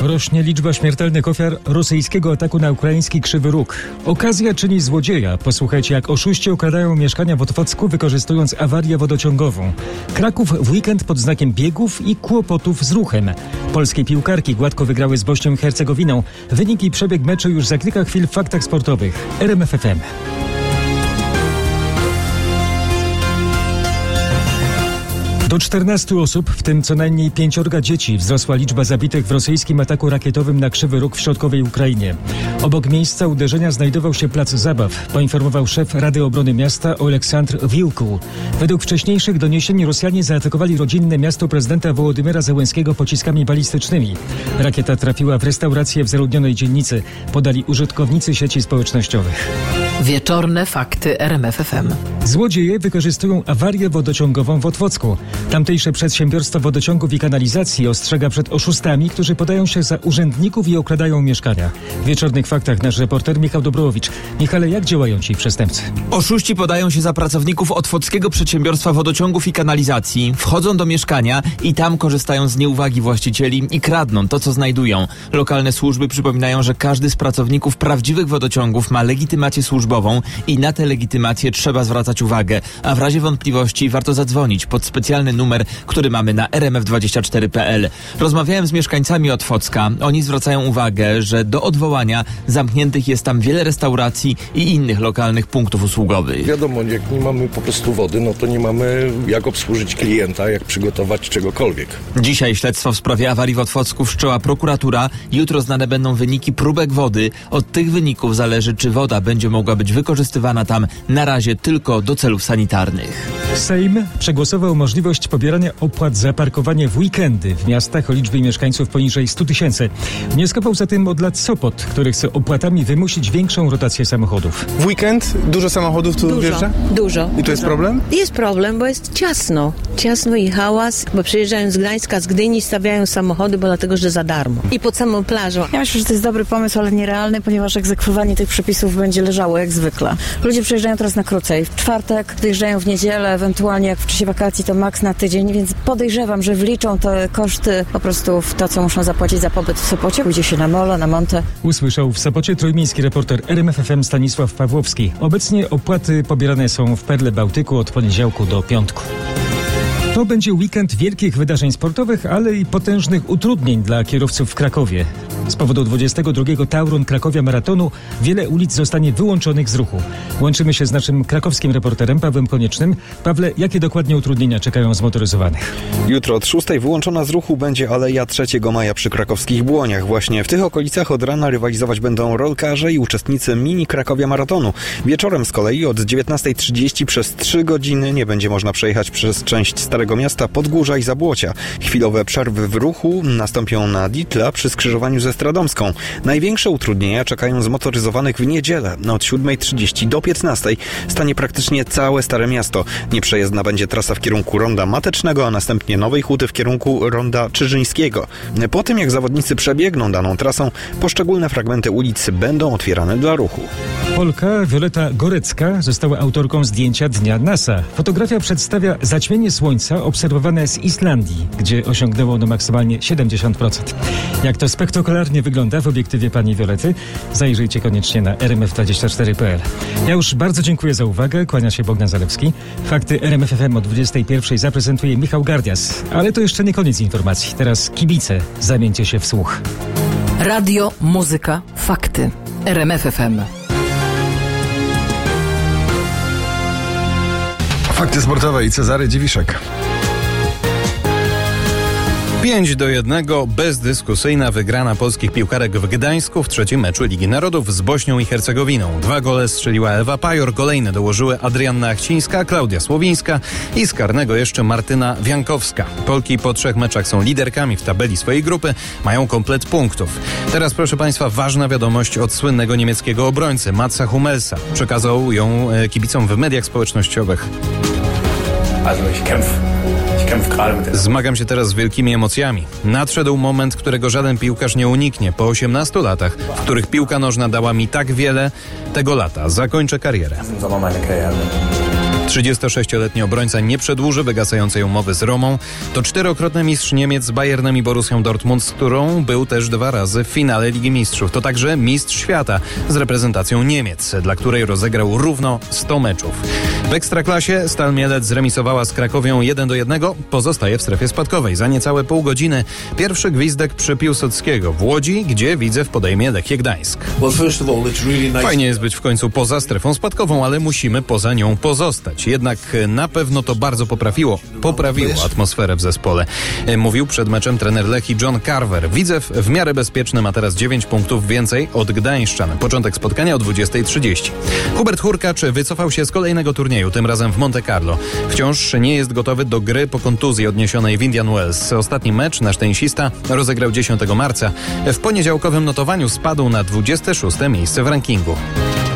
Rośnie liczba śmiertelnych ofiar rosyjskiego ataku na ukraiński Krzywy Róg. Okazja czyni złodzieja. Posłuchajcie, jak oszuści okradają mieszkania w Otwocku, wykorzystując awarię wodociągową. Kraków w weekend pod znakiem biegów i kłopotów z ruchem. Polskie piłkarki gładko wygrały z Bośnią i Hercegowiną. Wynik i przebieg meczu już za kilka chwil w Faktach Sportowych. RMF FM. Do 14 osób, w tym co najmniej 5 dzieci, wzrosła liczba zabitych w rosyjskim ataku rakietowym na Krzywy Róg w środkowej Ukrainie. Obok miejsca uderzenia znajdował się plac zabaw, poinformował szef Rady Obrony Miasta Oleksandr Wilku. Według wcześniejszych doniesień Rosjanie zaatakowali rodzinne miasto prezydenta Wołodymyra Zełenskiego pociskami balistycznymi. Rakieta trafiła w restaurację w zaludnionej dzielnicy, podali użytkownicy sieci społecznościowych. Wieczorne fakty RMF FM. Złodzieje wykorzystują awarię wodociągową w Otwocku. Tamtejsze przedsiębiorstwo wodociągów i kanalizacji ostrzega przed oszustami, którzy podają się za urzędników i okradają mieszkania. W Wieczornych Faktach nasz reporter Michał Dobrowicz. Michale, jak działają ci przestępcy? Oszuści podają się za pracowników Otwockiego Przedsiębiorstwa Wodociągów i Kanalizacji, wchodzą do mieszkania i tam korzystają z nieuwagi właścicieli i kradną to, co znajdują. Lokalne służby przypominają, że każdy z pracowników prawdziwych wodociągów ma legitymację służbową i na tę legitymację trzeba zwracać uwagę, a w razie wątpliwości warto zadzwonić pod specjalny numer, który mamy na rmf24.pl. Rozmawiałem z mieszkańcami Otwocka. Oni zwracają uwagę, że do odwołania zamkniętych jest tam wiele restauracji i innych lokalnych punktów usługowych. Wiadomo, jak nie mamy po prostu wody, no to nie mamy jak obsłużyć klienta, jak przygotować czegokolwiek. Dzisiaj śledztwo w sprawie awarii w Otwocku wszczęła prokuratura. Jutro znane będą wyniki próbek wody. Od tych wyników zależy, czy woda będzie mogła być wykorzystywana tam na razie tylko do celów sanitarnych. Sejm przegłosował możliwość pobierania opłat za parkowanie w weekendy w miastach o liczbie mieszkańców poniżej 100 000. Wnioskował za tym od lat Sopot, który chce opłatami wymusić większą rotację samochodów. W weekend dużo samochodów tu wjeżdża? Dużo. I to jest problem? Jest problem, bo jest ciasno. Ciasno i hałas, bo przyjeżdżają z Gdańska, z Gdyni, stawiają samochody, bo dlatego, że za darmo. I pod samą plażą. Ja myślę, że to jest dobry pomysł, ale nierealny, ponieważ egzekwowanie tych przepisów będzie leżało jak zwykle. Ludzie przyjeżdżają teraz na krócej. W czwartek wyjeżdżają w niedzielę, ewentualnie jak w czasie wakacji to maks na tydzień, więc podejrzewam, że wliczą te koszty po prostu w to, co muszą zapłacić za pobyt w Sopocie. Pójdzie się na molo, na Montę. Usłyszał w Sopocie trójmiejski reporter RMF FM Stanisław Pawłowski. Obecnie opłaty pobierane są w Perle Bałtyku od poniedziałku do piątku. To będzie weekend wielkich wydarzeń sportowych, ale i potężnych utrudnień dla kierowców w Krakowie. Z powodu 22. Tauron Krakowia Maratonu wiele ulic zostanie wyłączonych z ruchu. Łączymy się z naszym krakowskim reporterem Pawłem Koniecznym. Pawle, jakie dokładnie utrudnienia czekają zmotoryzowanych? Jutro od 6 wyłączona z ruchu będzie Aleja 3 Maja przy krakowskich Błoniach. Właśnie w tych okolicach od rana rywalizować będą rolkarze i uczestnicy mini Krakowia Maratonu. Wieczorem z kolei od 19:30 przez 3 godziny nie będzie można przejechać przez część Starego Miasta, Podgórza i Zabłocia. Chwilowe przerwy w ruchu nastąpią na Ditla przy skrzyżowaniu ze Stradomską. Największe utrudnienia czekają zmotoryzowanych w niedzielę. Od 7:30 do 15:00 stanie praktycznie całe Stare Miasto. Nieprzejezdna będzie trasa w kierunku Ronda Matecznego, a następnie Nowej Huty w kierunku Ronda Czyżyńskiego. Po tym, jak zawodnicy przebiegną daną trasą, poszczególne fragmenty ulic będą otwierane dla ruchu. Polka Wioleta Gorecka została autorką zdjęcia Dnia NASA. Fotografia przedstawia zaćmienie słońca obserwowane z Islandii, gdzie osiągnęło ono maksymalnie 70%. Jak to spektakularnie wygląda w obiektywie pani Wiolety, zajrzyjcie koniecznie na rmf24.pl. Ja już bardzo dziękuję za uwagę. Kłania się Bogdan Zalewski. Fakty RMF FM o 21:00 zaprezentuje Michał Gardias. Ale to jeszcze nie koniec informacji. Teraz kibice, zamieńcie się w słuch. Radio, muzyka, fakty. RMF FM. Fakty sportowe i Cezary Dziwiszek. 5-1 bezdyskusyjna wygrana polskich piłkarek w Gdańsku w trzecim meczu Ligi Narodów z Bośnią i Hercegowiną. 2 gole strzeliła Ewa Pajor, kolejne dołożyły Adrianna Achcińska, Klaudia Słowińska i z karnego jeszcze Martyna Wiankowska. Polki po 3 meczach są liderkami w tabeli swojej grupy, mają komplet punktów. Teraz, proszę Państwa, ważna wiadomość od słynnego niemieckiego obrońcy Matsa Hummelsa. Przekazał ją kibicom w mediach społecznościowych. Zmagam się teraz z wielkimi emocjami. Nadszedł moment, którego żaden piłkarz nie uniknie. Po 18 latach, w których piłka nożna dała mi tak wiele, tego lata zakończę karierę. 36-letni obrońca nie przedłuży wygasającej umowy z Romą. To 4-krotny mistrz Niemiec z Bayernem i Borussią Dortmund, z którą był też 2 razy w finale Ligi Mistrzów. To także mistrz świata z reprezentacją Niemiec, dla której rozegrał równo 100 meczów. W Ekstraklasie Stal Mielec zremisowała z Krakowią 1-1, pozostaje w strefie spadkowej. Za niecałe pół godziny pierwszy gwizdek przy Piłsudskiego w Łodzi, gdzie Widzew podejmie Lechię Gdańsk. Fajnie jest być w końcu poza strefą spadkową, ale musimy poza nią pozostać. Jednak na pewno to bardzo poprawiło atmosferę w zespole. Mówił przed meczem trener Lechii John Carver. Widzew w miarę bezpieczny ma teraz 9 punktów więcej od gdańszczan. Początek spotkania o 20:30. Hubert Hurkacz wycofał się z kolejnego turnieju, tym razem w Monte Carlo. Wciąż nie jest gotowy do gry po kontuzji odniesionej w Indian Wells. Ostatni mecz nasz tenisista rozegrał 10 marca. W poniedziałkowym notowaniu spadł na 26. miejsce w rankingu.